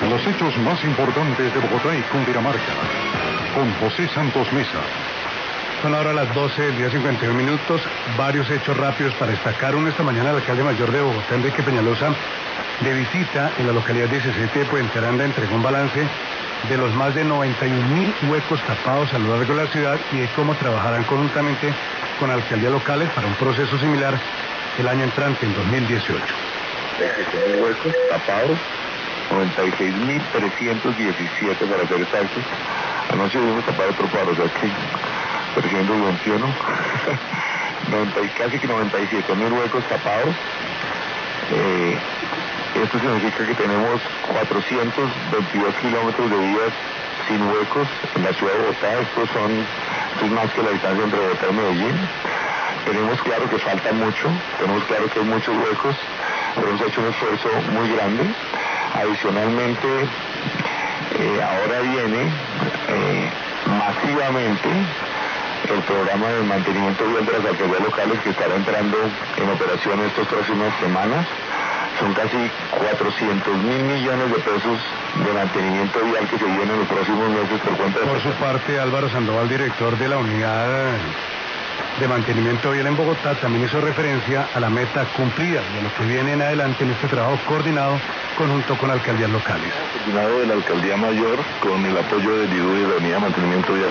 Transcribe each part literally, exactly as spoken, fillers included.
Los hechos más importantes de Bogotá y Cundinamarca, con José Santos Mesa. Son ahora las doce del día cincuenta y un minutos, varios hechos rápidos para destacar. Uno esta mañana, el alcalde mayor de Bogotá, Enrique Peñalosa, de visita en la localidad diecisiete de Puente Aranda, entregó un balance de los más de noventa y un mil huecos tapados a lo largo de la ciudad y de cómo trabajarán conjuntamente con alcaldías locales para un proceso similar el año entrante, en dos mil dieciocho. veintiséis mil huecos tapados, noventa y seis mil trescientos diecisiete para ser exactos. Anoche debemos tapar otro paro, o sea que trescientos veintiuno, noventa, casi que noventa y siete mil huecos tapados. Eh, esto significa que tenemos cuatrocientos veintidós kilómetros de vías sin huecos en la ciudad de Bogotá. Estos son, esto es más que la distancia entre Bogotá y Medellín. Tenemos claro que falta mucho, tenemos claro que hay muchos huecos, pero hemos hecho un esfuerzo muy grande. Adicionalmente, eh, ahora viene eh, masivamente el programa de mantenimiento vial de las alcaldías locales, que estará entrando en operación estas próximas semanas. Son casi cuatrocientos mil millones de pesos de mantenimiento vial que se vienen en los próximos meses por cuenta de... Por su parte, Álvaro Sandoval, director de la unidad de mantenimiento vial en Bogotá, también hizo referencia a la meta cumplida y a lo que viene en adelante en este trabajo coordinado conjunto con alcaldías locales. Coordinado de la alcaldía mayor con el apoyo del I D U y de la unidad de mantenimiento vial.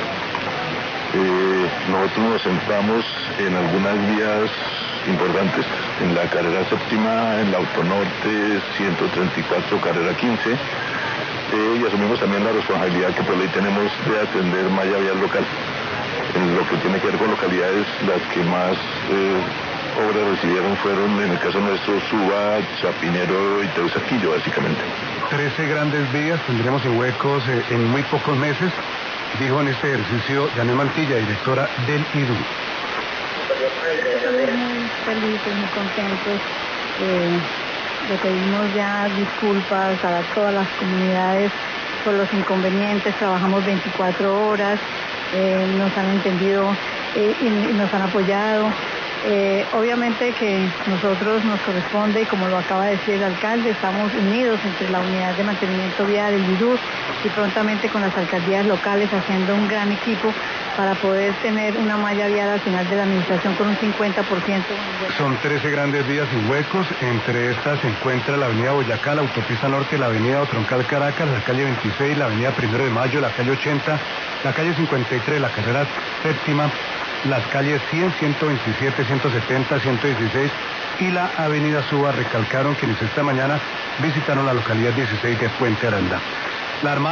Eh, nosotros nos centramos en algunas vías importantes, en la carrera séptima, en la autonorte ciento treinta y cuatro, carrera quince, eh, y asumimos también la responsabilidad que por ley tenemos de atender malla vial local, en lo que tiene que ver con localidades. Las que más eh, obras recibieron fueron, en el caso nuestro, Suba, Chapinero y Teusaquillo, básicamente. trece grandes vías tendremos en huecos eh, en muy pocos meses, dijo en este ejercicio Janet Mantilla, directora del I D U. Estamos muy felices, muy contentos. Eh, le pedimos ya disculpas a todas las comunidades por los inconvenientes. Trabajamos veinticuatro horas, eh, nos han entendido eh, y, y nos han apoyado. Eh, obviamente que nosotros nos corresponde, y como lo acaba de decir el alcalde, estamos unidos entre la unidad de mantenimiento vial, el I D U, y prontamente con las alcaldías locales, haciendo un gran equipo para poder tener una malla vial al final de la administración con un cincuenta por ciento. Son trece grandes vías sin huecos. Entre estas se encuentra la avenida Boyacá, la autopista norte, la avenida Troncal Caracas, la calle veintiséis, la avenida Primero de Mayo, la calle ochenta, la calle cincuenta y tres, la carrera séptima, las calles cien, ciento veintisiete, ciento setenta, ciento dieciséis y la avenida Suba, recalcaron quienes esta mañana visitaron la localidad dieciséis de Puente Aranda. La Armada